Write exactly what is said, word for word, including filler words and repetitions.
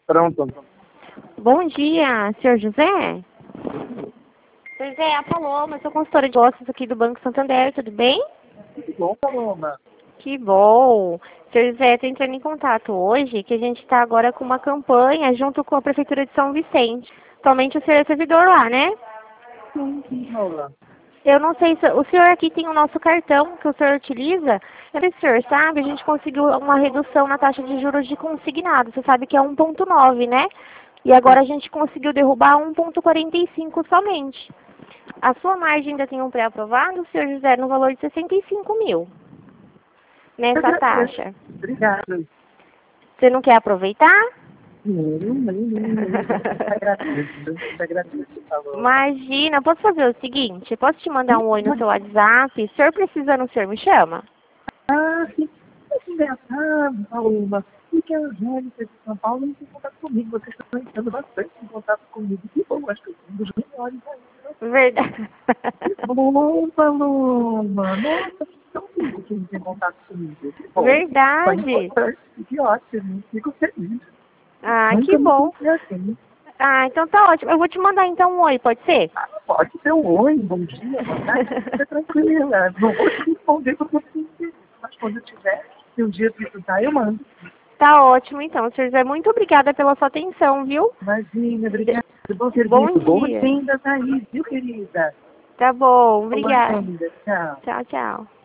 Pronto. Bom dia, senhor José? Senhor José, é a Paloma, eu sou consultora de negócios aqui do Banco Santander, tudo bem? Tudo bom, Paloma? Que bom! Senhor José, estou entrando em contato hoje, que a gente está agora com uma campanha junto com a Prefeitura de São Vicente. Atualmente o senhor é servidor lá, né? Sim, sim, Paula. Eu não sei se o senhor aqui tem o nosso cartão que o senhor utiliza. Eu não sei se o senhor sabe, a gente conseguiu uma redução na taxa de juros de consignado. Você sabe que é um ponto nove, né? E agora a gente conseguiu derrubar um ponto quarenta e cinco somente. A sua margem ainda tem um pré-aprovado, senhor José, no valor de sessenta e cinco mil. Nessa taxa. Obrigado. Você não quer aproveitar? Não, não, não, não. Está gratuito, está gratuito, Paloma. Imagina, posso fazer o seguinte? Posso te mandar um oi no seu WhatsApp? Se o senhor precisando, o senhor me chama? Ah, sim. Que engraçado, Paloma. Porque a Angélica de São Paulo não tem contato comigo. Vocês estão entrando bastante em contato comigo. Que bom, acho que eu sou um dos melhores ainda. Verdade. Bom, Paloma. Nossa, que tão lindo que não tem contato comigo. Que bom. Verdade. Foi importante. Que ótimo. Fico feliz. Ah, Nunca que me bom. senti assim. Ah, então tá ótimo. Eu vou te mandar então um oi, pode ser? Ah, pode ser um oi, bom dia, boa tarde, fica tranquila. Não vou te responder porque eu preciso, mas quando eu tiver, se um dia precisar, eu mando. Tá ótimo então, senhor José. Muito obrigada pela sua atenção, viu? Imagina, obrigada. Bom Bom serviço, dia. boas-vindas aí, viu, querida? Tá bom, obrigada. Boas-vindas, tchau. Tchau, tchau.